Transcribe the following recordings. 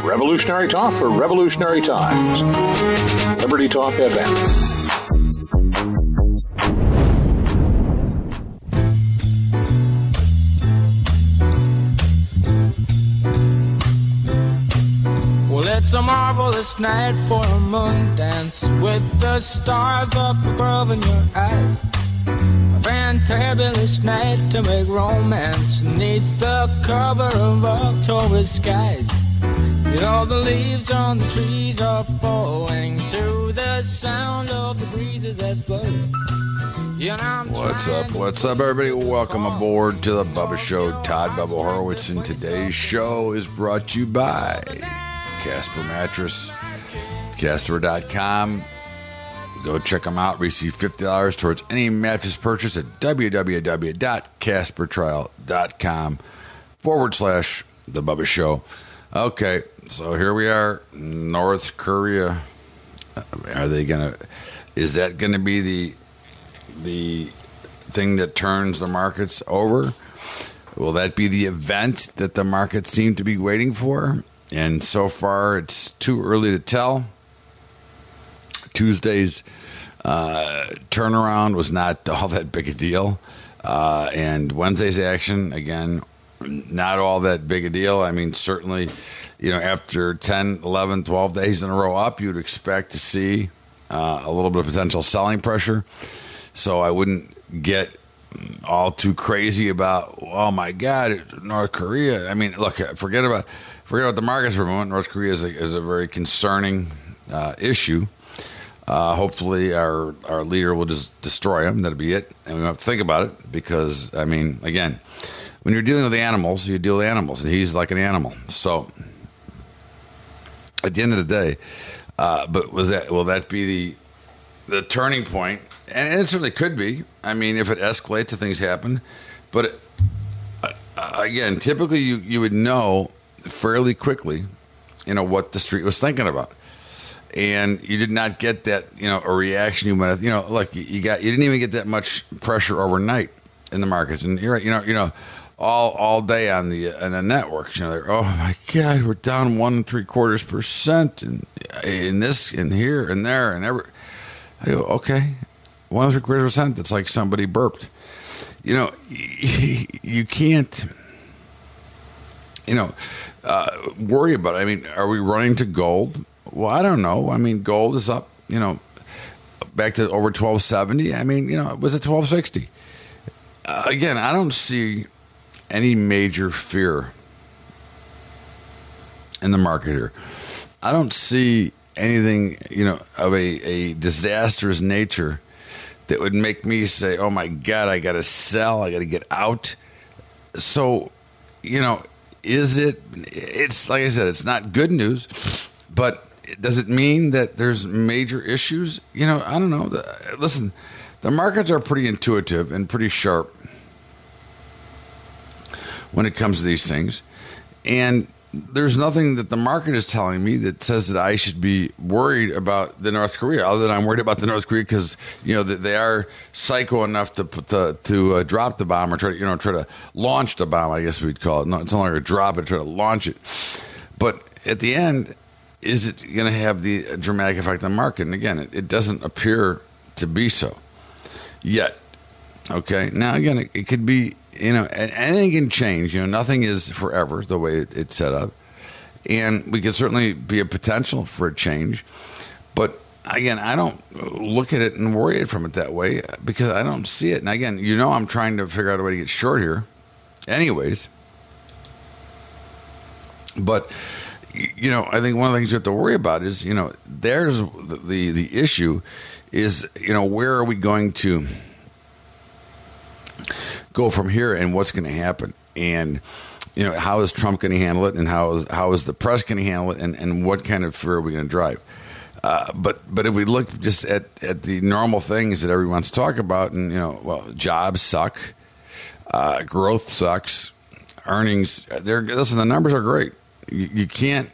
Revolutionary talk for revolutionary times. Liberty Talk FM. Well, it's a marvelous night for a moon dance with the stars up above in your eyes. A fantabulous night to make romance neath the cover of October skies. You know the leaves on the trees are falling to the sound of the breezes that blow. What's up, everybody? Welcome aboard to the Bubba Show. Todd Bubba Horowitz, and today's show is brought to you by Casper Mattress, Casper.com. Go check them out. Receive $50 towards any mattress purchase at www.caspertrial.com/The Bubba Show. Okay, so here we are, North Korea. Is that gonna be the thing that turns the markets over? Will that be the event that the markets seem to be waiting for? And so far, it's too early to tell. Tuesday's turnaround was not all that big a deal. And Wednesday's action, again, not all that big a deal. I mean, certainly, after 10, 11, 12 days in a row up, you'd expect to see a little bit of potential selling pressure. So I wouldn't get all too crazy about, oh, my God, North Korea. I mean, look, forget about the markets for a moment. North Korea is a very concerning issue. Hopefully our leader will just destroy him. That'll be it. And we don't have to think about it because, I mean, again, when you're dealing with animals, you deal with animals, and he's like an animal. So at the end of the day, but will that be the turning point? And it certainly could be. I mean, if it escalates, if things happen. But again, typically you would know fairly quickly, what the street was thinking about. And you did not get that, a reaction you might have, like you didn't even get that much pressure overnight in the markets. And you're right, all day on the networks, oh my God, we're down 1.75%, and in this and here and there and every. I go, okay, 1.75%. That's like somebody burped. You can't. Worry about it. I mean, are we running to gold? Well, I don't know. I mean, gold is up, back to over 1270. I mean, it was at 1260. Again, I don't see any major fear in the market here. I don't see anything, of a disastrous nature that would make me say, oh my God, I got to sell. I got to get out. So, it's like I said, it's not good news, but does it mean that there's major issues? I don't know. Listen, the markets are pretty intuitive and pretty sharp when it comes to these things. And there's nothing that the market is telling me that says that I should be worried about the North Korea, other than I'm worried about the North Korea because, they are psycho enough to drop the bomb or try to launch the bomb, I guess we'd call it. No, it's no longer drop it, try to launch it. But at the end, is it going to have the dramatic effect on the market? And again, it doesn't appear to be so yet. Okay. Now, again, it could be, anything can change. Nothing is forever the way it's set up. And we could certainly be a potential for a change. But again, I don't look at it and worry it from it that way because I don't see it. And again, I'm trying to figure out a way to get short here anyways. But I think one of the things you have to worry about is, there's the issue is, where are we going to go from here and what's going to happen? And, how is Trump going to handle it? And how is the press going to handle it? And what kind of fear are we going to drive? But if we look just at the normal things that everyone wants to talk about, and, jobs suck, growth sucks, earnings, listen, the numbers are great. You can't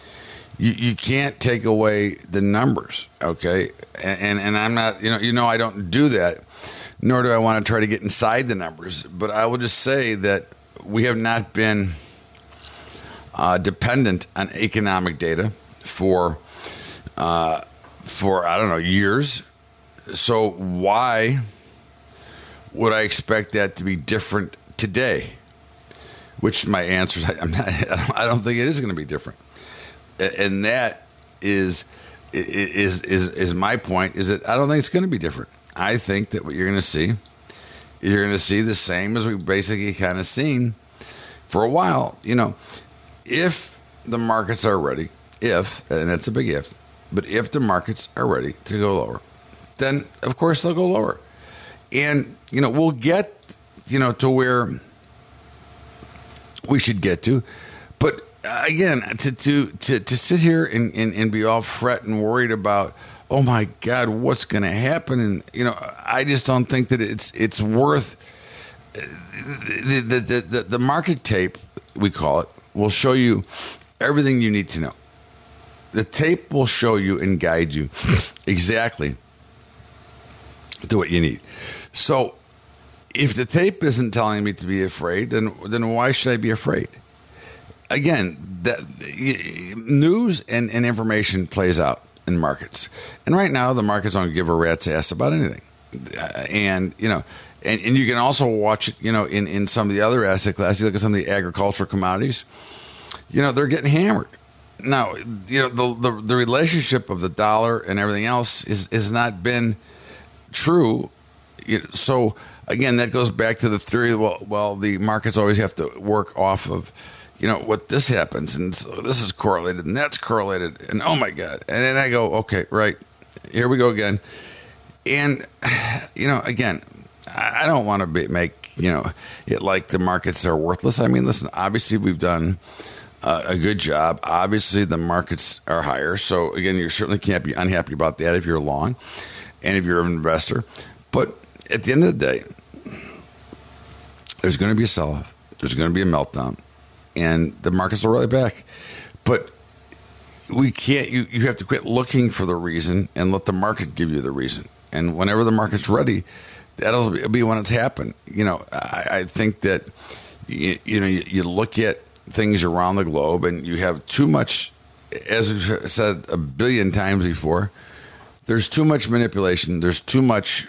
take away the numbers, okay? And I'm not, I don't do that, nor do I want to try to get inside the numbers. But I will just say that we have not been dependent on economic data for I don't know, years. So why would I expect that to be different today? Which my answer is I don't think it is going to be different, and that is my point. Is that I don't think it's going to be different. I think that what you're going to see the same as we've basically kind of seen for a while. You know, if the markets are ready, and that's a big if, but if the markets are ready to go lower, then of course they'll go lower, and you know we'll get to where we should get to. But again, to sit here and be all fret and worried about, oh my God, what's going to happen? And I just don't think that it's worth the market tape, we call it, will show you everything you need to know. The tape will show you and guide you exactly to what you need. So if the tape isn't telling me to be afraid, then why should I be afraid? Again, that news and information plays out in markets, and right now the markets don't give a rat's ass about anything. And you can also watch it, in some of the other asset classes. You look at some of the agricultural commodities. They're getting hammered now. The relationship of the dollar and everything else has not been true. So again, that goes back to the theory. Well, the markets always have to work off of, what this happens, and so this is correlated, and that's correlated, and oh my God. And then I go, okay, right, here we go again. And, again, I don't want to make, it like the markets are worthless. I mean, listen, obviously we've done a good job. Obviously the markets are higher. So again, you certainly can't be unhappy about that if you're long and if you're an investor. But at the end of the day, there's going to be a sell-off. There's going to be a meltdown. And the markets will rally back. But we can't, you have to quit looking for the reason and let the market give you the reason. And whenever the market's ready, that'll be when it's happened. I think that, you look at things around the globe and you have too much, as we've said a billion times before, there's too much manipulation. There's too much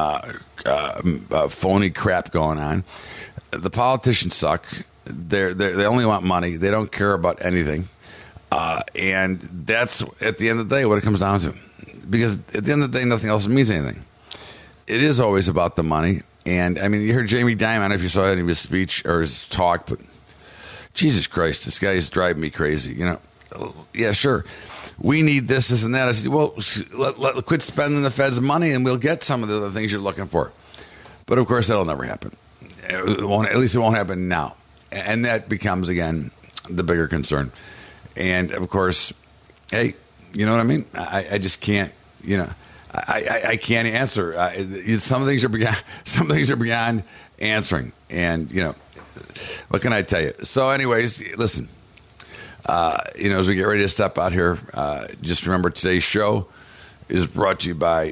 phony crap going on. The politicians suck. They only want money. They don't care about anything. And that's, at the end of the day, what it comes down to. Because at the end of the day, nothing else means anything. It is always about the money. And, I mean, you heard Jamie Dimon, I don't know if you saw any of his speech or his talk, but Jesus Christ, this guy is driving me crazy. Yeah, sure. We need this, and that. I said, well, quit spending the Fed's money and we'll get some of the other things you're looking for. But, of course, that'll never happen. At least it won't happen now. And that becomes, again, the bigger concern. And, of course, hey, you know what I mean? I just can't, I can't answer. Some things are beyond answering. And, what can I tell you? So anyways, listen, as we get ready to step out here, just remember today's show is brought to you by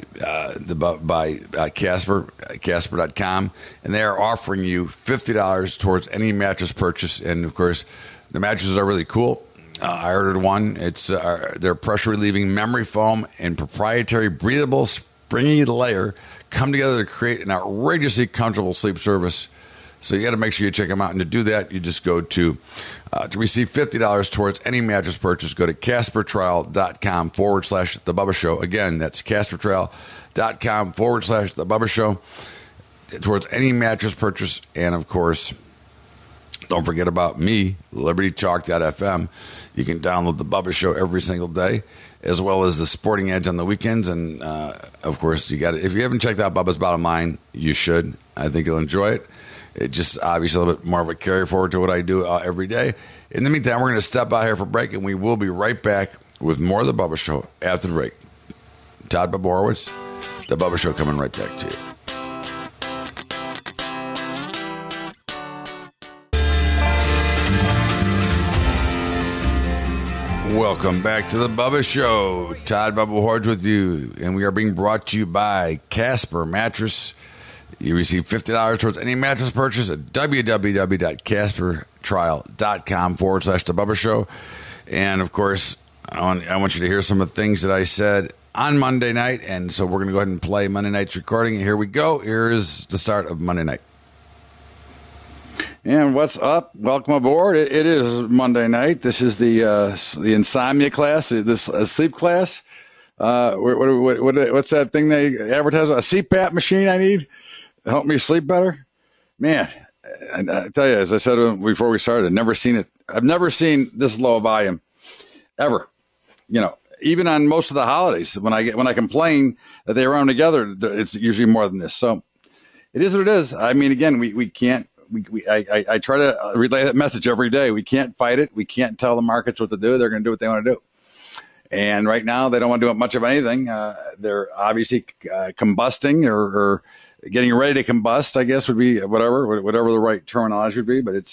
Casper, Casper.com, and they are offering you $50 towards any mattress purchase. And of course, the mattresses are really cool. I ordered one. It's their pressure relieving memory foam and proprietary breathable springy layer come together to create an outrageously comfortable sleep service. So you got to make sure you check them out. And to do that, you just go to receive $50 towards any mattress purchase, go to CasperTrial.com/The Bubba Show. Again, that's CasperTrial.com/The Bubba Show towards any mattress purchase. And of course, don't forget about me, LibertyTalk.fm. You can download The Bubba Show every single day, as well as the Sporting Edge on the weekends. And of course, you got it. If you haven't checked out Bubba's Bottom Line, you should. I think you'll enjoy it. It's just obviously a little bit more of a carry forward to what I do every day. In the meantime, we're going to step out here for break, and we will be right back with more of The Bubba Show after the break. Todd Bubba Horowitz, The Bubba Show, coming right back to you. Welcome back to The Bubba Show. Todd Bubba Horowitz with you, and we are being brought to you by Casper Mattress. You receive $50 towards any mattress purchase at www.caspertrial.com. freetrial.com/The Bubba Show. And of course, I want you to hear some of the things that I said on Monday night. And so we're going to go ahead and play Monday night's recording. And here we go. Here is the start of Monday night. And what's up? Welcome aboard. It is Monday night. This is the insomnia class, this sleep class. What's that thing they advertise? A CPAP machine I need to help me sleep better? Man, I tell you, as I said before we started, I've never seen it. I've never seen this low volume ever. You know, even on most of the holidays, when I complain that they run together, it's usually more than this. So it is what it is. I mean, again, we can't. I try to relay that message every day. We can't fight it. We can't tell the markets what to do. They're going to do what they want to do. And right now, they don't want to do much of anything. They're obviously combusting or getting ready to combust, I guess, would be whatever the right terminology would be. But it's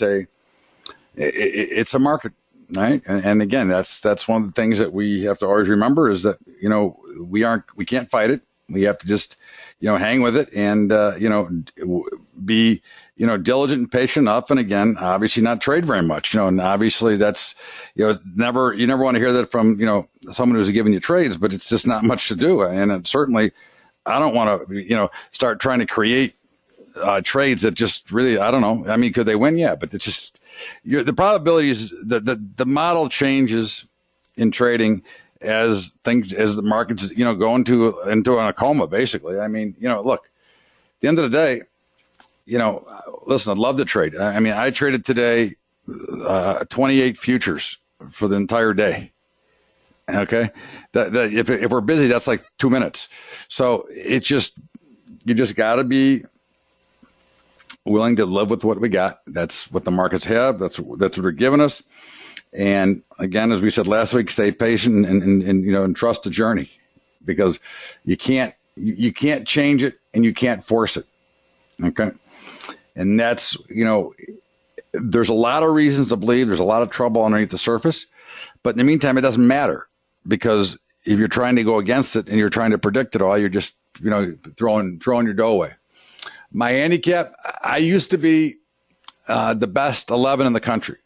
a market, right? And again, that's one of the things that we have to always remember is that, you know, we can't fight it. We have to just, you know, hang with it and, you know, be, you know, diligent and patient enough. And again, obviously not trade very much, you know, and obviously that's, you know, you never want to hear that from, you know, someone who's giving you trades, but it's just not much to do. And certainly I don't want to, you know, start trying to create trades that just really, I don't know. I mean, could they win? Yeah, but it's just, the probability is that the model changes in trading as the markets, you know, go into a coma, basically. I mean, you know, look, at the end of the day, you know, listen, I'd love to trade. I mean, I traded today 28 futures for the entire day. Okay, if we're busy, that's like 2 minutes. So it's just, you just got to be willing to live with what we got. That's what the markets have. That's what they're giving us. And again, as we said last week, stay patient and you know, and trust the journey, because you can't change it and you can't force it. Okay. And that's, you know, there's a lot of reasons to believe there's a lot of trouble underneath the surface, but in the meantime, it doesn't matter, because if you're trying to go against it and you're trying to predict it all, you're just, you know, throwing your dough away. My handicap, I used to be the best 11 in the country.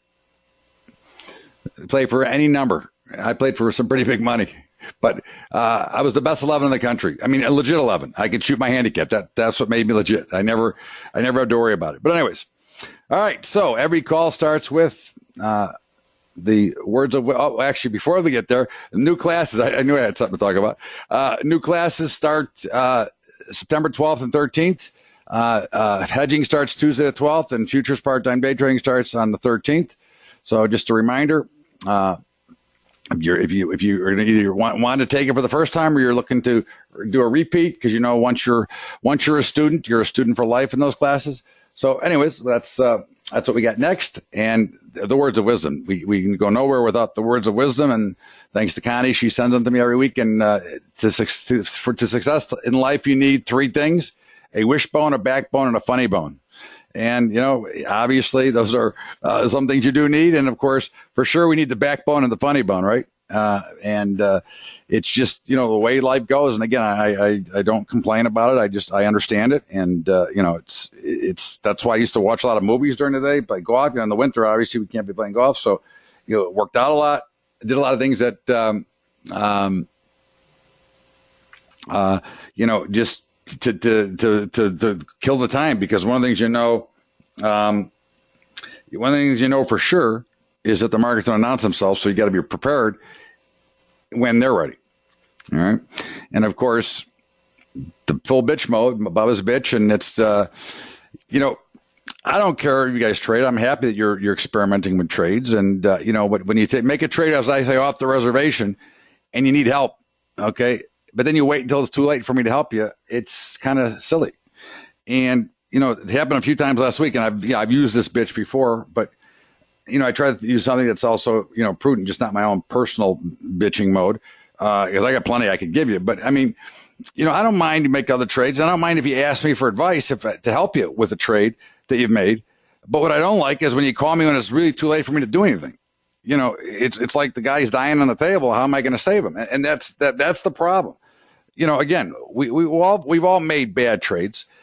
Play for any number. I played for some pretty big money, but I was the best 11 in the country. I mean, a legit 11. I could shoot my handicap. That's what made me legit. I never had to worry about it. But anyways, all right. So every call starts with the words of. Oh, actually, before we get there, new classes. I knew I had something to talk about. New classes start September 12th and 13th. Hedging starts Tuesday the 12th, and futures part-time day trading starts on the 13th. So just a reminder. If you're going to either want to take it for the first time, or you're looking to do a repeat, because you know once you're a student for life in those classes. So, anyways, that's what we got next, and the words of wisdom. We can go nowhere without the words of wisdom, and thanks to Connie, she sends them to me every week. And to success in life, you need three things: a wishbone, a backbone, and a funny bone. And, you know, obviously those are some things you do need. And, of course, for sure, we need the backbone and the funny bone, right? And it's just, you know, the way life goes. And, again, I don't complain about it. I understand it. And, you know, that's why I used to watch a lot of movies during the day, play golf. You know, in the winter, obviously, we can't be playing golf. So, you know, it worked out a lot. I did a lot of things that, you know, just to kill the time, because one of the things you know for sure is that the market's going to announce themselves, so you got to be prepared when they're ready. All right, and of course, the full bitch mode, Bubba's bitch, and it's you know, I don't care if you guys trade. I'm happy that you're experimenting with trades, and you know, but when you make a trade, as I say, off the reservation, and you need help, okay. But then you wait until it's too late for me to help you. It's kind of silly. And, you know, it happened a few times last week, and I've used this bitch before, but, you know, I try to use something that's also, you know, prudent, just not my own personal bitching mode, because I got plenty I could give you. But, I mean, you know, I don't mind to make other trades. I don't mind if you ask me for advice to help you with a trade that you've made. But what I don't like is when you call me when it's really too late for me to do anything. You know, it's like the guy's dying on the table. How am I going to save him? And that's the problem. You know, again, we've all made bad trades.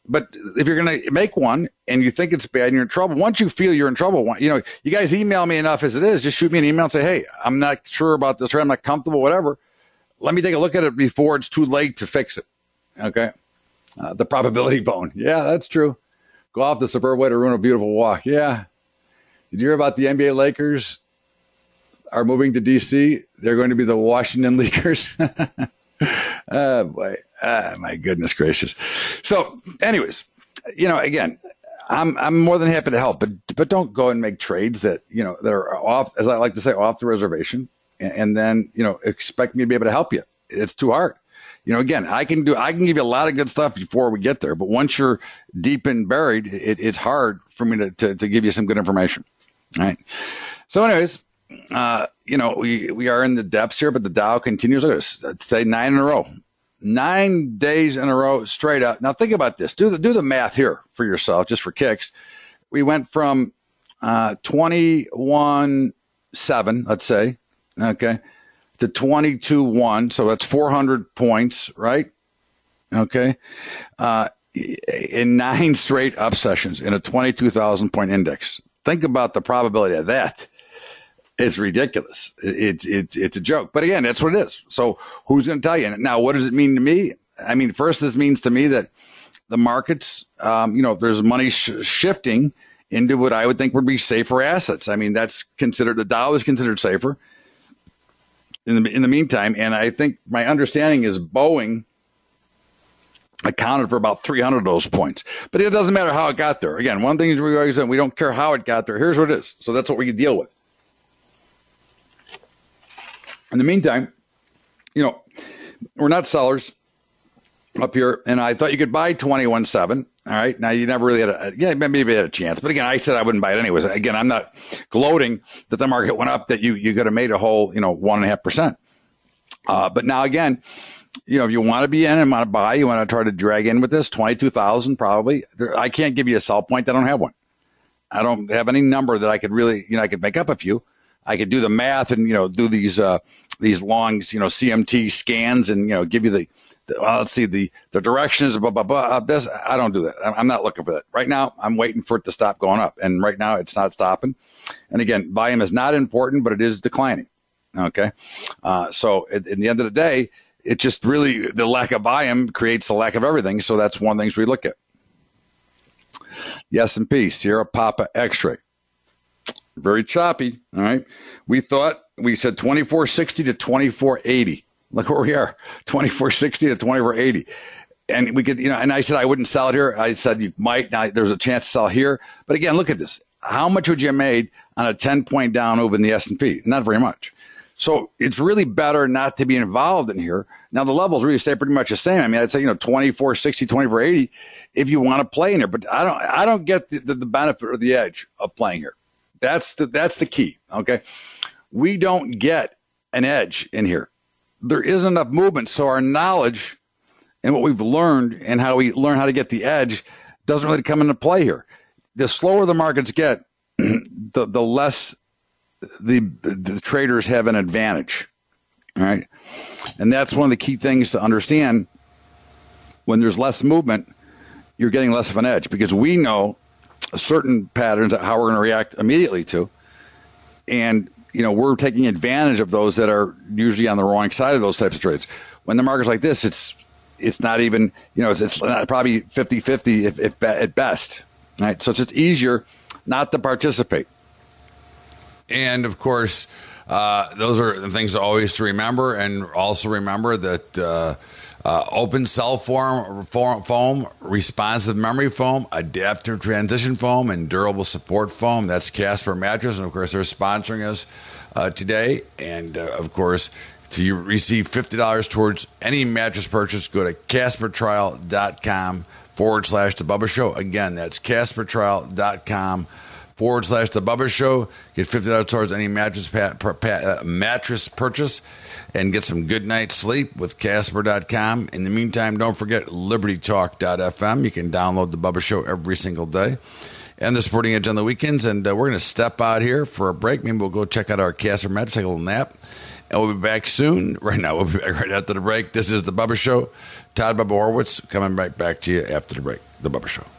But if you're going to make one and you think it's bad and you're in trouble, once you feel you're in trouble, you guys email me enough as it is, just shoot me an email and say, hey, I'm not sure about this, or I'm not comfortable, whatever. Let me take a look at it before it's too late to fix it. Okay. The probability bone. Yeah, that's true. Go off the superb way to ruin a beautiful walk. Yeah. Did you hear about the NBA Lakers are moving to D.C.? They're going to be the Washington Lakers. Oh, boy. My goodness gracious. So, anyways, again, I'm more than happy to help, but don't go and make trades that, that are off, as I like to say, off the reservation, and then, expect me to be able to help you. It's too hard. Again, I can give you a lot of good stuff before we get there, but once you're deep and buried, it's hard for me to give you some good information. All right. So anyways, we are in the depths here, but the Dow continues. Look at this. Say 9 in a row, 9 days in a row straight up. Now think about this. Do the math here for yourself, just for kicks. We went from 21.7, let's say, okay, to 22.1. So that's 400 points, right? Okay. In 9 straight up sessions in a 22,000 point index. Think about the probability of that. It's ridiculous. It's a joke. But again, that's what it is. So who's going to tell you? Now, what does it mean to me? I mean, first, this means to me that the markets, there's money shifting into what I would think would be safer assets. I mean, the Dow is considered safer in the meantime. And I think my understanding is Boeing accounted for about 300 of those points. But it doesn't matter how it got there. Again, one thing is we always say, we don't care how it got there. Here's what it is. So that's what we can deal with. In the meantime, we're not sellers up here, and I thought you could buy 21.7. All right. Now, you never really maybe had a chance. But again, I said I wouldn't buy it anyways. Again, I'm not gloating that the market went up, that you could have made a whole, 1.5%. But now, again, if you want to be in and want to buy, you want to try to drag in with this, 22,000 probably. I can't give you a sell point. I don't have one. I don't have any number that I could really, I could make up a few. I could do the math and, do these long, CMT scans and, give you let's see, the directions, blah, blah, blah. This, I don't do that. I'm not looking for that. Right now, I'm waiting for it to stop going up. And right now, it's not stopping. And again, volume is not important, but it is declining. Okay. So at the end of the day, it just really, the lack of volume creates the lack of everything. So that's one of the things we look at. The S&P, Sierra Papa X-ray. Very choppy. All right. We said 2460 to 2480. Look where we are, 2460 to 2480. And we could, and I said I wouldn't sell it here. I said you might. Now there's a chance to sell here. But again, look at this. How much would you have made on a 10-point down move in the S&P? Not very much. So it's really better not to be involved in here. Now the levels really stay pretty much the same. I mean, I'd say 2460, 2480 if you want to play in here. But I don't get the benefit or the edge of playing here. That's the key. Okay, we don't get an edge in here. There isn't enough movement, so our knowledge and what we've learned and how we learn how to get the edge doesn't really come into play here. The slower the markets get, the less the traders have an advantage. All right, and that's one of the key things to understand. When there's less movement, you're getting less of an edge because we know certain patterns how we're going to react immediately to, and we're taking advantage of those that are usually on the wrong side of those types of trades. When the market's like this, it's not even it's not probably 50-50 if at best, right? So it's just easier not to participate. And of course, those are the things always to remember, and also remember that open cell foam, responsive memory foam, adaptive transition foam, and durable support foam. That's Casper Mattress, and of course they're sponsoring us today. And of course, to receive $50 towards any mattress purchase, go to CasperTrial.com/The Bubba Show. Again, that's CasperTrial.com/The Bubba Show. Get $50 towards any mattress purchase and get some good night's sleep with Casper.com. In the meantime, don't forget LibertyTalk.fm. You can download The Bubba Show every single day. and the Sporting Edge on the weekends. And we're going to step out here for a break. Maybe we'll go check out our Casper match, take a little nap, and we'll be back soon. Right now, we'll be back right after the break. This is The Bubba Show. Todd Bubba Horwitz coming right back to you after the break. The Bubba Show.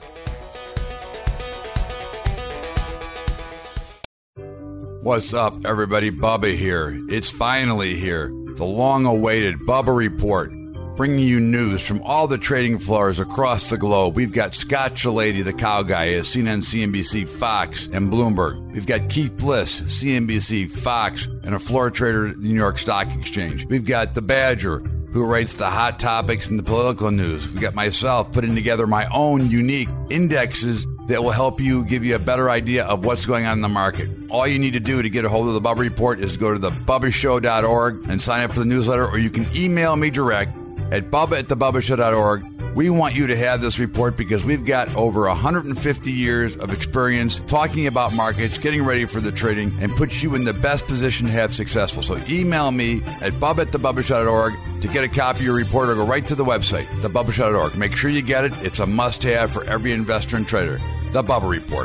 What's up, everybody? Bubba here. It's finally here. The long-awaited Bubba Report, bringing you news from all the trading floors across the globe. We've got Scott Shellady, the cow guy, at CNN, CNBC, Fox, and Bloomberg. We've got Keith Bliss, CNBC, Fox, and a floor trader at the New York Stock Exchange. We've got the Badger, who writes the hot topics and the political news. We've got myself putting together my own unique indexes that will help you, give you a better idea of what's going on in the market. All you need to do to get a hold of the Bubba Report is go to thebubbashow.org and sign up for the newsletter, or you can email me direct at bubba@thebubbashow.org. We want you to have this report because we've got over 150 years of experience talking about markets, getting ready for the trading, and puts you in the best position to have successful. So email me at bubba@thebubbashow.org to get a copy of your report, or go right to the website, thebubbashow.org. Make sure you get it. It's a must-have for every investor and trader. The Bubba Report.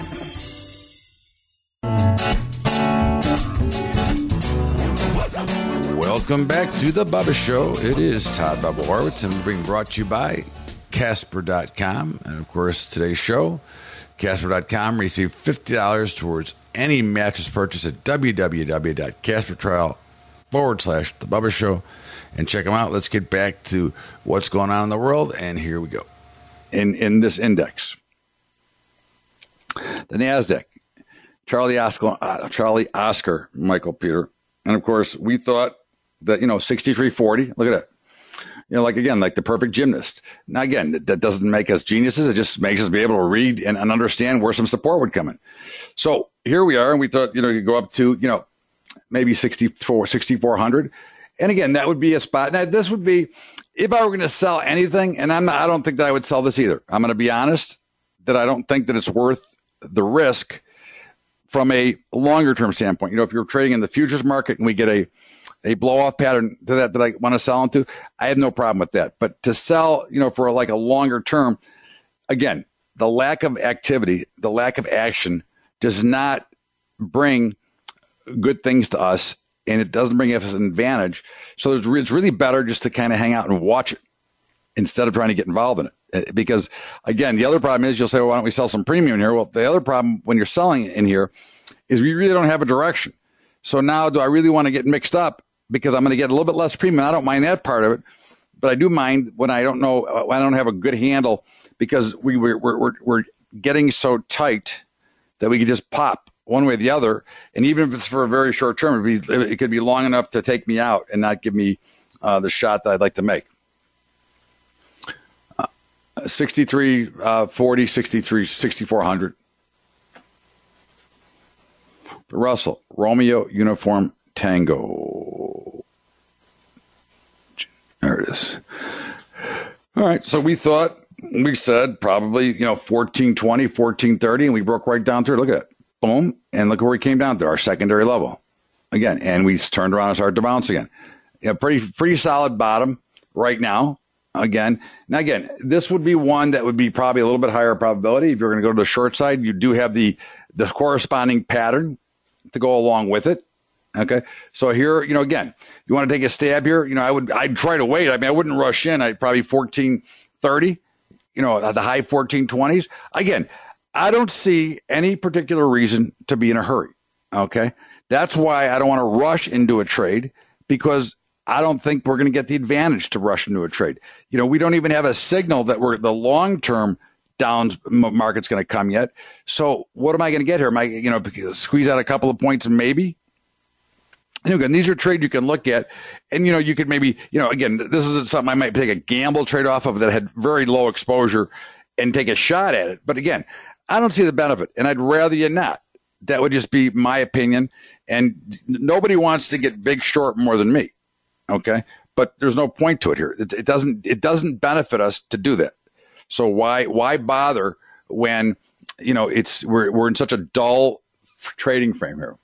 Welcome back to The Bubba Show. It is Todd Bubba Horwitz, and we're being brought to you by Casper.com. And, of course, today's show, Casper.com, receive $50 towards any mattress purchase at www.caspertrial.com/The Bubba Show. And check them out. Let's get back to what's going on in the world, and here we go. In this index, the NASDAQ, Charlie Oscar, Michael Peter. And, of course, we thought that, 63.40, look at it. Like the perfect gymnast. Now, again, that doesn't make us geniuses. It just makes us be able to read and understand where some support would come in. So here we are, and we thought, you could go up to, maybe 6,400. And, again, that would be a spot. Now, this would be, if I were going to sell anything, and I don't think that I would sell this either. I'm going to be honest that I don't think that it's worth the risk from a longer term standpoint. If you're trading in the futures market and we get a blow off pattern to that I want to sell into, I have no problem with that. But to sell, for like a longer term, again, the lack of activity, the lack of action does not bring good things to us, and it doesn't bring us an advantage. So it's really better just to kind of hang out and watch it instead of trying to get involved in it. Because, again, the other problem is you'll say, well, why don't we sell some premium here? Well, the other problem when you're selling in here is we really don't have a direction. So now do I really want to get mixed up because I'm going to get a little bit less premium? I don't mind that part of it, but I do mind when I don't know, I don't have a good handle because we're getting so tight that we could just pop one way or the other. And even if it's for a very short term, it could be long enough to take me out and not give me the shot that I'd like to make. 63.40, 6,400. The Russell, Romeo Uniform Tango. There it is. All right, so we said probably, 1420, 1430, and we broke right down through it. Look at it. Boom, and look where we came down to, our secondary level. Again, and we turned around and started to bounce again. Pretty solid bottom right now. Again, this would be one that would be probably a little bit higher probability. If you're going to go to the short side, you do have the corresponding pattern to go along with it. Okay. So here, again, you want to take a stab here. I'd try to wait. I wouldn't rush in. I'd probably 1430, at the high 1420s. Again, I don't see any particular reason to be in a hurry. Okay. That's why I don't want to rush into a trade, because I don't think we're going to get the advantage to rush into a trade. We don't even have a signal that the long-term down market's going to come yet. So what am I going to get here? Am I, squeeze out a couple of points and maybe? Again, these are trades you can look at, and, you could maybe, again, this is something I might take a gamble trade off of that had very low exposure and take a shot at it. But again, I don't see the benefit, and I'd rather you not. That would just be my opinion. And nobody wants to get big short more than me. Okay, but there's no point to it here. It doesn't benefit us to do that. So why bother when we're in such a dull trading frame here?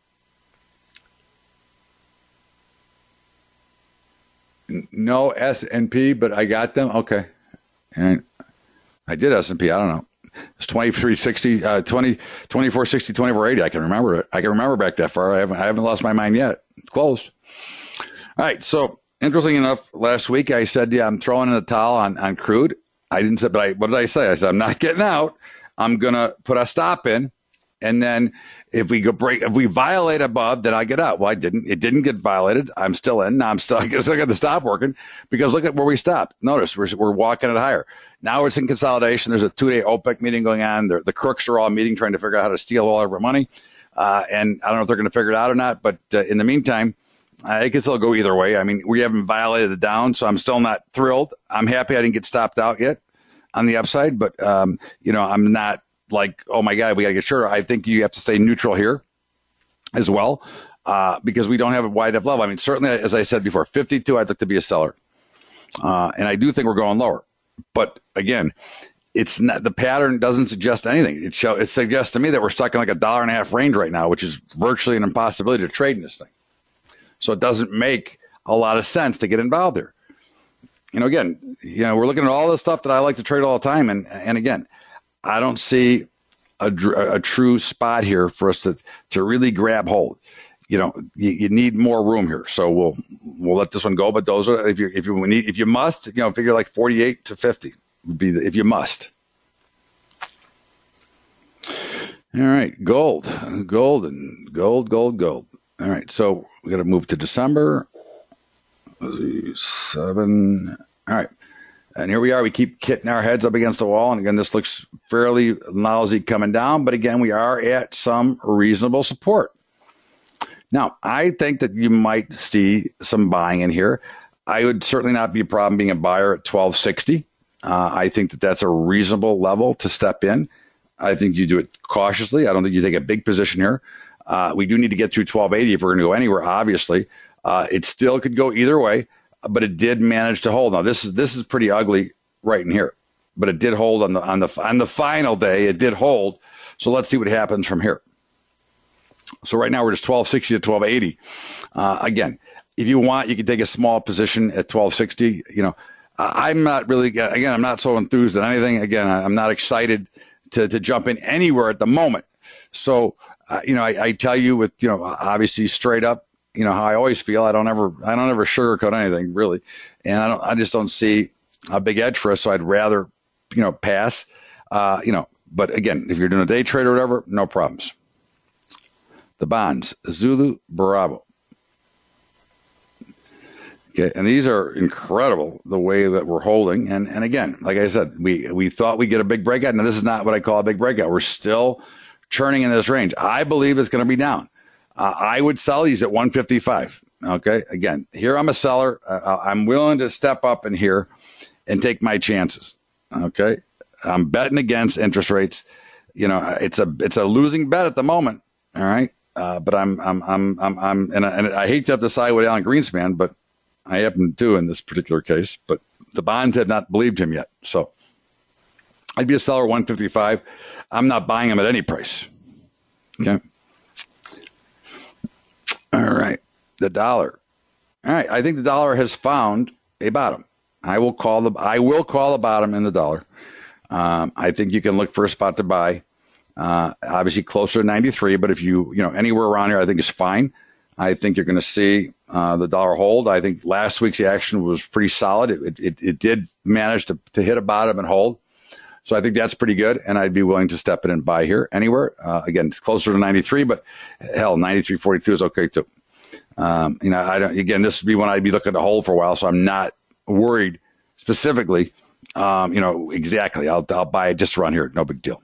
No S&P, but I got them. Okay, and I did S&P. I don't know. It's 2360, 2460, 2480. I can remember it. I can remember back that far. I haven't lost my mind yet. It's close. All right. So interesting enough, last week I said, yeah, I'm throwing in the towel on crude. I didn't say, but what did I say? I said, I'm not getting out. I'm going to put a stop in. And then if we violate above, then I get out. Well, I didn't. It didn't get violated. I'm still in. Now I still got the stop working because look at where we stopped. Notice we're walking it higher. Now it's in consolidation. There's a 2-day OPEC meeting going on. The crooks are all meeting, trying to figure out how to steal all of our money. And I don't know if they're going to figure it out or not. But in the meantime, it could still go either way. I mean, we haven't violated the down, so I'm still not thrilled. I'm happy I didn't get stopped out yet on the upside. But, I'm not like, oh, my God, we got to get sure. I think you have to stay neutral here as well because we don't have a wide enough level. I mean, certainly, as I said before, 52, I'd look to be a seller. And I do think we're going lower. But, again, it's not, the pattern doesn't suggest anything. It suggests to me that we're stuck in like $1.50 range right now, which is virtually an impossibility to trade in this thing. So it doesn't make a lot of sense to get involved there. Again, we're looking at all the stuff that I like to trade all the time. And again, I don't see a true spot here for us to really grab hold. You need more room here. So we'll let this one go. But those are, if you must, figure like 48 to 50 would be if you must. All right. Gold. All right, so we got to move to December. 7. All right, and here we are. We keep hitting our heads up against the wall, and again, this looks fairly lousy coming down. But again, we are at some reasonable support. Now, I think that you might see some buying in here. I would certainly not be a problem being a buyer at 1260. I think that that's a reasonable level to step in. I think you do it cautiously. I don't think you take a big position here. We do need to get through 1280 if we're going to go anywhere, obviously. It still could go either way, but it did manage to hold. Now, this is pretty ugly right in here, but it did hold on the final day. It did hold. So let's see what happens from here. So right now we're just 1260 to 1280. Again, if you want, you can take a small position at 1260. I'm not really, again, I'm not so enthused at anything. Again, I'm not excited to jump in anywhere at the moment. So, I tell you with, obviously straight up, how I always feel. I don't ever sugarcoat anything really. And I just don't see a big edge for us. So I'd rather, pass, but again, if you're doing a day trade or whatever, no problems. The bonds, Zulu, Bravo. Okay. And these are incredible the way that we're holding. And again, like I said, we thought we'd get a big breakout. Now this is not what I call a big breakout. We're still churning in this range. I believe it's going to be down. I would sell these at 155. Okay. Again, here I'm a seller. I'm willing to step up in here and take my chances. Okay. I'm betting against interest rates. It's a losing bet at the moment. All right. But and I hate to have to side with Alan Greenspan, but I happen to in this particular case, but the bonds have not believed him yet. So I'd be a seller at 155. I'm not buying them at any price. Okay. All right. The dollar. All right. I think the dollar has found a bottom. I will call the bottom in the dollar. I think you can look for a spot to buy. Obviously closer to 93, but if anywhere around here, I think is fine. I think you're going to see the dollar hold. I think last week's action was pretty solid. It did manage to hit a bottom and hold. So I think that's pretty good, and I'd be willing to step in and buy here anywhere. Again, it's closer to 93, but hell, 93.42 is okay too. I don't. Again, this would be when I'd be looking to hold for a while, so I'm not worried specifically. Exactly. I'll buy it just around here. No big deal.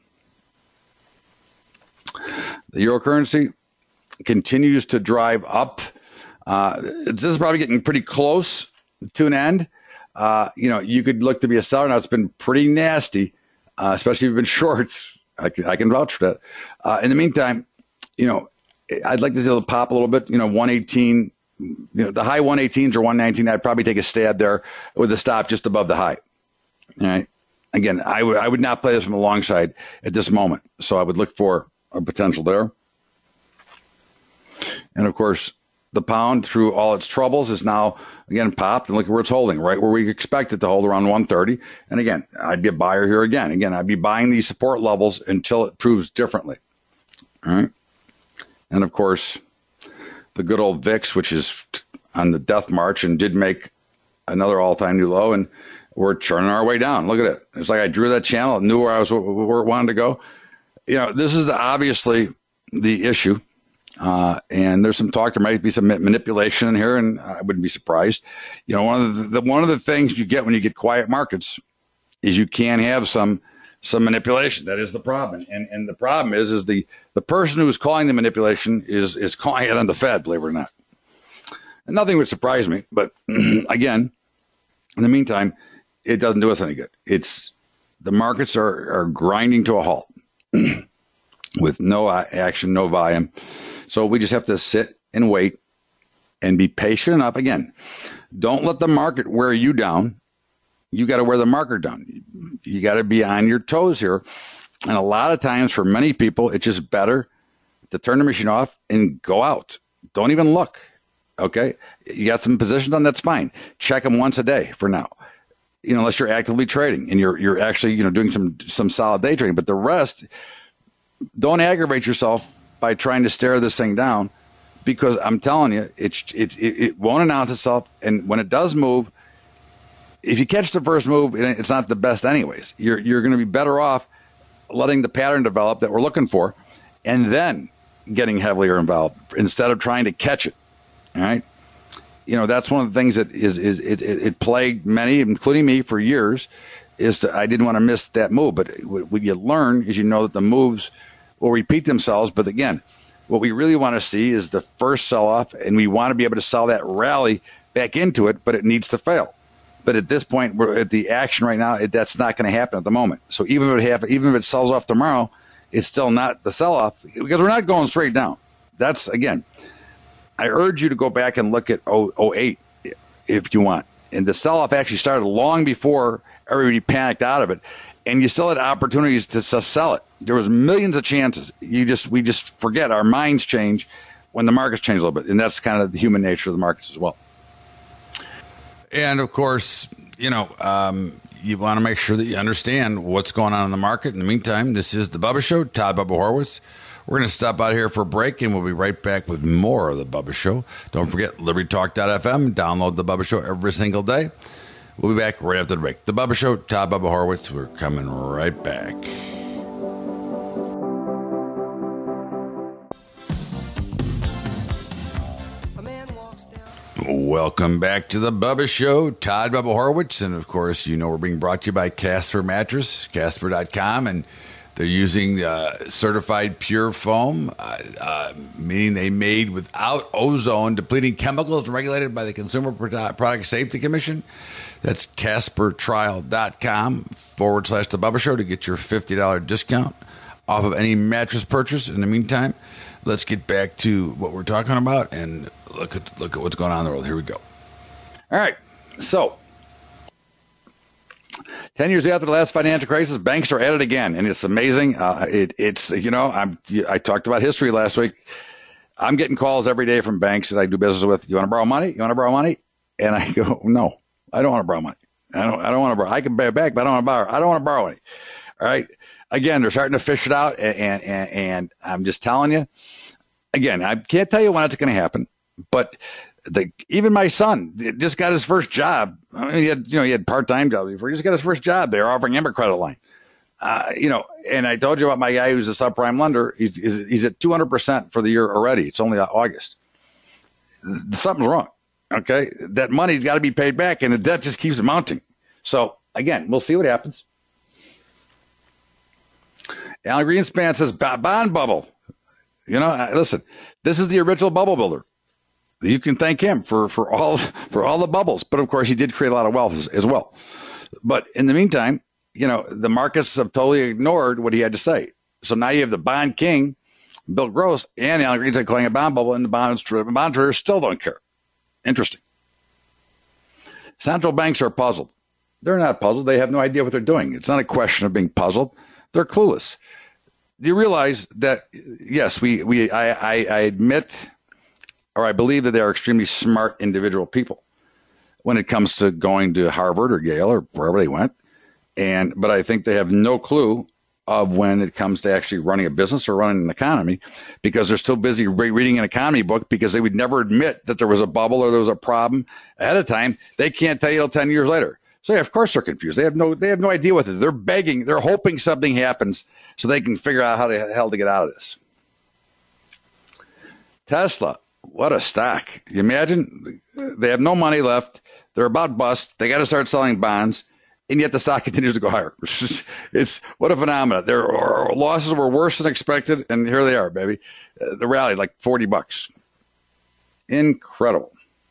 The euro currency continues to drive up. This is probably getting pretty close to an end. You could look to be a seller. Now it's been pretty nasty, especially if you've been shorts. I can vouch for that. In the meantime, I'd like to see it pop a little bit. 118. The high 118s or 119. I'd probably take a stab there with a stop just above the high. All right. Again, I would not play this from the long side at this moment. So I would look for a potential there. And of course, the pound through all its troubles is now, again, popped, and look where it's holding, right where we expect it to hold, around 130. And again, I'd be a buyer here again. Again, I'd be buying these support levels until it proves differently. All right. And of course, the good old VIX, which is on the death march and did make another all-time new low, and we're churning our way down. Look at it. It's like I drew that channel, knew where it wanted to go. This is obviously the issue. And there's some talk, there might be some manipulation in here, and I wouldn't be surprised. One of the things you get when you get quiet markets is you can have some manipulation. That is the problem. And the problem is the person who's calling the manipulation is calling it on the Fed, believe it or not. And nothing would surprise me. But again, in the meantime, it doesn't do us any good. The markets are grinding to a halt with no action, no volume. So we just have to sit and wait and be patient enough. Again, don't let the market wear you down. You got to wear the market down. You got to be on your toes here. And a lot of times for many people, it's just better to turn the machine off and go out. Don't even look. Okay. You got some positions on, that's fine. Check them once a day for now. Unless you're actively trading and you're actually, doing some solid day trading, but the rest, don't aggravate yourself by trying to stare this thing down, because I'm telling you, it won't announce itself. And when it does move, if you catch the first move, it's not the best anyways. You're going to be better off letting the pattern develop that we're looking for, and then getting heavilier involved instead of trying to catch it. All right. That's one of the things that it plagued many, including me, for years, is that I didn't want to miss that move. But what you learn is that the moves will repeat themselves. But again, what we really want to see is the first sell-off, and we want to be able to sell that rally back into it, but it needs to fail. But at this point, we're at the action right now, that's not going to happen at the moment. So even if it sells off tomorrow, it's still not the sell-off, because we're not going straight down. That's, again, I urge you to go back and look at 08 if you want. And the sell-off actually started long before everybody panicked out of it. And you still had opportunities to sell it. There was millions of chances. We just forget. Our minds change when the markets change a little bit. And that's kind of the human nature of the markets as well. And of course, you want to make sure that you understand what's going on in the market. In the meantime, this is the Bubba Show, Todd Bubba Horwitz. We're going to stop out here for a break, and we'll be right back with more of the Bubba Show. Don't forget LibertyTalk.fm. Download the Bubba Show every single day. We'll be back right after the break. The Bubba Show, Todd Bubba Horwitz. We're coming right back. Welcome back to the Bubba Show, Todd Bubba Horwitz. And of course, we're being brought to you by Casper Mattress, Casper.com. And they're using certified pure foam, meaning they made without ozone depleting chemicals and regulated by the Consumer Product Safety Commission. That's CasperTrial.com/The Bubba Show to get your $50 discount off of any mattress purchase. In the meantime, let's get back to what we're talking about and look at what's going on in the world. Here we go. All right. So 10 years after the last financial crisis, banks are at it again, and it's amazing. I talked about history last week. I'm getting calls every day from banks that I do business with. You want to borrow money? You want to borrow money? And I go, no, I don't want to borrow money. I don't want to borrow. I can pay it back, but I don't want to borrow. I don't want to borrow any. All right. Again, they're starting to fish it out, and I'm just telling you. Again, I can't tell you when it's going to happen, but even my son just got his first job. I mean, he had part-time jobs before. He just got his first job. They were offering him a credit line. And I told you about my guy who's a subprime lender. He's at 200% for the year already. It's only August. Something's wrong. Okay, that money's got to be paid back, and the debt just keeps mounting. So again, we'll see what happens. Alan Greenspan says bond bubble. Listen, this is the original bubble builder. You can thank him for all the bubbles, but of course he did create a lot of wealth as well. But in the meantime, the markets have totally ignored what he had to say. So now you have the bond king, Bill Gross, and Alan Greenspan calling a bond bubble, and the bond traders still don't care. Interesting. Central banks are puzzled. They're not puzzled. They have no idea what they're doing. It's not a question of being puzzled. They're clueless. Do you realize that? Yes, I admit or I believe that they are extremely smart individual people when it comes to going to Harvard or Yale or wherever they went. But I think they have no clue of when it comes to actually running a business or running an economy, because they're still busy reading an economy book, because they would never admit that there was a bubble or there was a problem ahead of time. They can't tell you till 10 years later. So yeah, of course they're confused. They have no idea what to do. They're begging, they're hoping something happens so they can figure out how the hell to get out of this. Tesla, what a stock. You imagine? They have no money left. They're about bust. They got to start selling bonds. And yet the stock continues to go higher. It's what a phenomenon. Their losses were worse than expected, and here they are, baby. The rally, like $40. Incredible.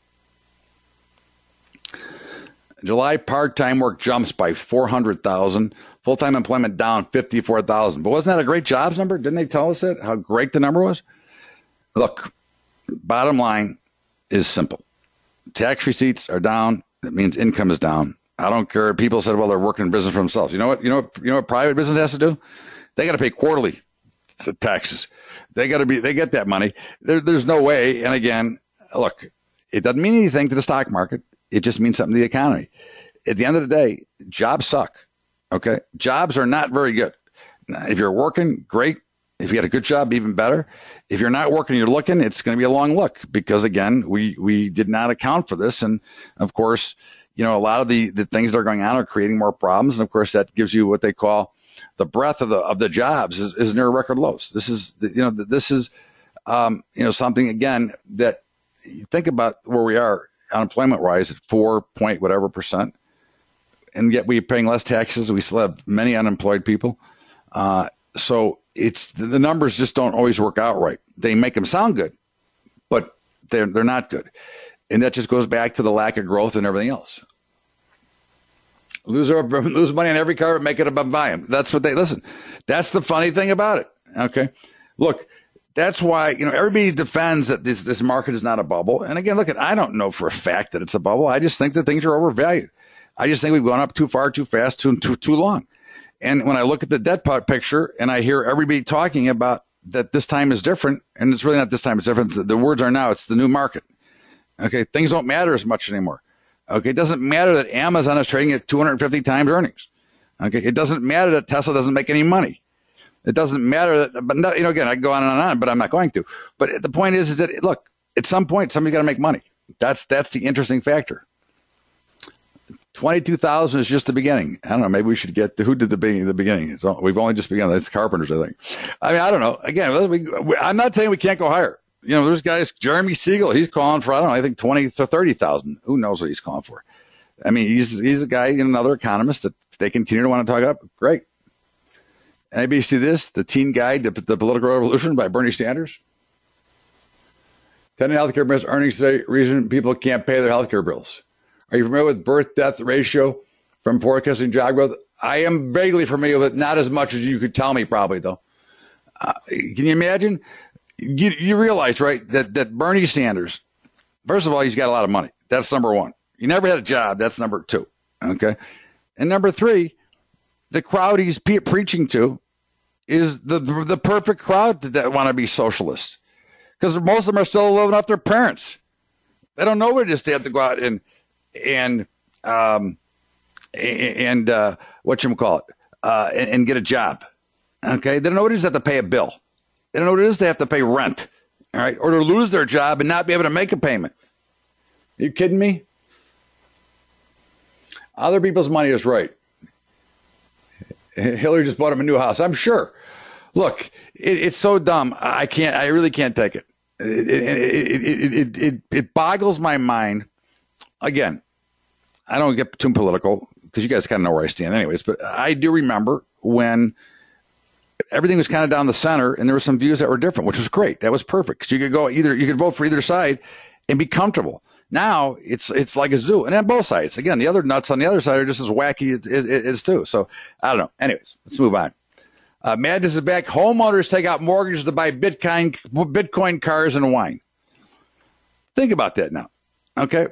July part-time work jumps by 400,000. Full-time employment down 54,000. But wasn't that a great jobs number? Didn't they tell us that? How great the number was? Look, bottom line is simple. Tax receipts are down. That means income is down. I don't care. People said, well, they're working in business for themselves. You know what private business has to do? They got to pay quarterly taxes. They get that money. There's no way. And again, look, it doesn't mean anything to the stock market. It just means something to the economy. At the end of the day, jobs suck. Okay. Jobs are not very good. If you're working, great. If you got a good job, even better. If you're not working, you're looking, it's going to be a long look, because again, we did not account for this. And of course, a lot of the things that are going on are creating more problems. And of course, that gives you what they call the breadth of the jobs is near record lows. This is something, again, that you think about where we are unemployment wise at 4% and yet we're paying less taxes. We still have many unemployed people. So it's the numbers just don't always work out right. They make them sound good, but they're not good. And that just goes back to the lack of growth and everything else. Lose money on every car, make it above volume. That's what listen. That's the funny thing about it. Okay. Look, that's why, everybody defends that this market is not a bubble. And again, look, I don't know for a fact that it's a bubble. I just think that things are overvalued. I just think we've gone up too far, too fast, too long. And when I look at the debt picture and I hear everybody talking about that this time is different, and it's really not this time, it's different. The words are now, it's the new market. Okay. Things don't matter as much anymore. Okay. It doesn't matter that Amazon is trading at 250 times earnings. Okay. It doesn't matter that Tesla doesn't make any money. It doesn't matter that, but again, I go on and on, but I'm not going to. But the point is that, look, at some point, somebody's got to make money. That's the interesting factor. 22,000 is just the beginning. I don't know. Maybe we should get to who did the beginning. We've only just begun. That's Carpenters, I think. I mean, I don't know. Again, I'm not saying we can't go higher. There's guys, Jeremy Siegel, he's calling for, I don't know, I think 20 to 30,000. Who knows what he's calling for? I mean, he's a guy, another economist that they continue to want to talk up. Great. Anybody see this? The Teen Guide to the Political Revolution by Bernie Sanders. 10 healthcare bills earnings today, reason people can't pay their healthcare bills. Are you familiar with birth-death ratio from forecasting job growth? I am vaguely familiar with it, not as much as you could tell me probably, though. Can you imagine? You realize, right, that Bernie Sanders, first of all, he's got a lot of money. That's number one. He never had a job. That's number two. Okay. And number three, the crowd he's preaching to is the perfect crowd that want to be socialists, because most of them are still living off their parents. They don't know what it is to have to go out and and get a job. Okay. They don't know what it is to have to pay a bill. They don't know what it is to have to pay rent. All right. Or to lose their job and not be able to make a payment. Are you kidding me? Other people's money is right. Hillary just bought him a new house. I'm sure. Look, it's so dumb. I really can't take it. It boggles my mind. Again, I don't get too political because you guys kind of know where I stand anyways, but I do remember when everything was kind of down the center and there were some views that were different, which was great. That was perfect because you could vote for either side and be comfortable. Now it's like a zoo, and on both sides. Again, the other nuts on the other side are just as wacky as too. So I don't know. Anyways, let's move on. Madness is back. Homeowners take out mortgages to buy Bitcoin cars and wine. Think about that now. Okay.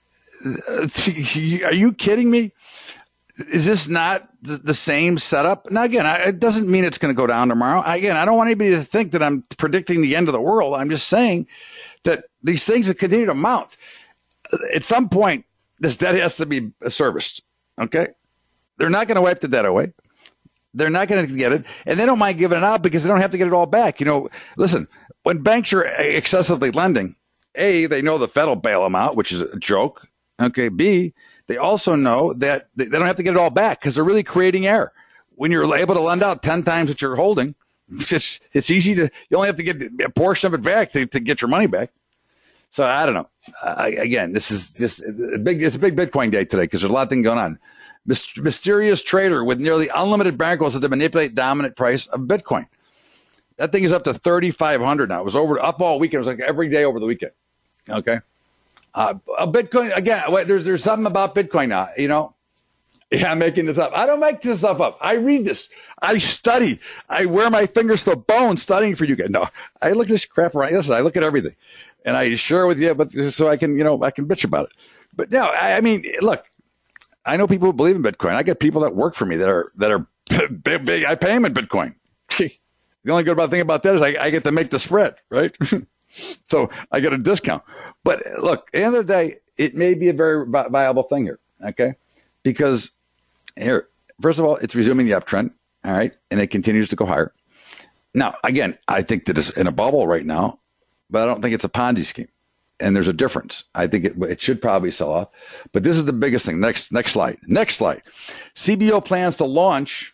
Are you kidding me? Is this not the same setup? Now, again, it doesn't mean it's going to go down tomorrow. Again, I don't want anybody to think that I'm predicting the end of the world. I'm just saying that these things that continue to mount. At some point, this debt has to be serviced. Okay, they're not going to wipe the debt away. They're not going to get it, and they don't mind giving it out because they don't have to get it all back. Listen, when banks are excessively lending, A, they know the Fed will bail them out, which is a joke. Okay, B, they also know that they don't have to get it all back because they're really creating error. When you're able to lend out 10 times what you're holding, it's easy to, you only have to get a portion of it back to get your money back. So I don't know. Again, this is just it's a big Bitcoin day today because there's a lot of things going on. Mysterious trader with nearly unlimited bankrolls to manipulate dominant price of Bitcoin. That thing is up to 3,500 now. It was up all weekend. It was like every day over the weekend. Okay. Bitcoin, again, there's something about Bitcoin now, Yeah, I'm making this up. I don't make this stuff up. I read this. I study. I wear my fingers to the bone studying for you guys. No, I look at this crap around. Listen, I look at everything. And I share with you, but so I can, I can bitch about it. But no, I mean, look, I know people who believe in Bitcoin. I get people that work for me that are big. I pay them in Bitcoin. The only good thing about that is I get to make the spread, right? So I get a discount. But look, at the end of the day, it may be a very viable thing here, okay? Because here, first of all, it's resuming the uptrend, all right? And it continues to go higher. Now, again, I think that it's in a bubble right now, but I don't think it's a Ponzi scheme. And there's a difference. I think it should probably sell off. But this is the biggest thing. Next slide. Next slide. CBO plans to launch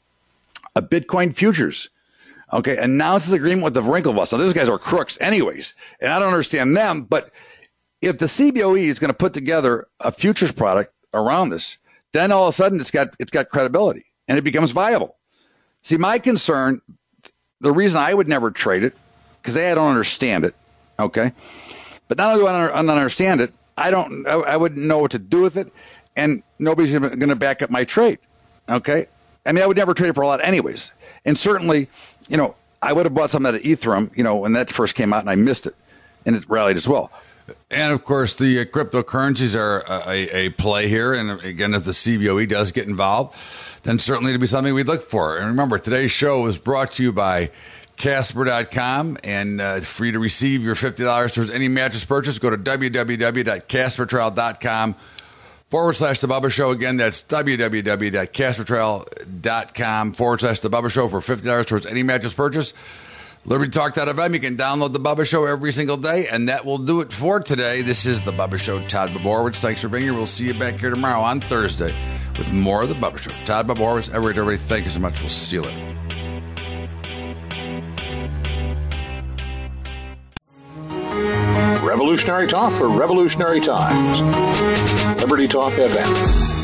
a Bitcoin futures. Okay, announces agreement with the Winklevoss. Now, those guys are crooks anyways, and I don't understand them. But if the CBOE is going to put together a futures product around this, then all of a sudden it's got credibility and it becomes viable. See, my concern, the reason I would never trade it, because I don't understand it. Okay. But not only do I don't understand it, I wouldn't know what to do with it, and nobody's going to back up my trade. Okay, I mean, I would never trade it for a lot, anyways. And certainly, I would have bought some of that Ethereum, when that first came out, and I missed it, and it rallied as well. And of course, the cryptocurrencies are a play here. And again, if the CBOE does get involved, then certainly it'll be something we'd look for. And remember, today's show is brought to you by Casper.com, and for you to receive your $50 towards any mattress purchase, go to www.caspertrail.com/The Bubba Show. Again, that's www.caspertrail.com/The Bubba Show for $50 towards any mattress purchase. LibertyTalk.fm. You can download The Bubba Show every single day, and that will do it for today. This is The Bubba Show. Todd Bubba Horwitz. Thanks for being here. We'll see you back here tomorrow on Thursday with more of The Bubba Show. Todd Bubba Horwitz. Everybody, thank you so much. We'll see you later. Revolutionary talk for revolutionary times. Liberty Talk FM.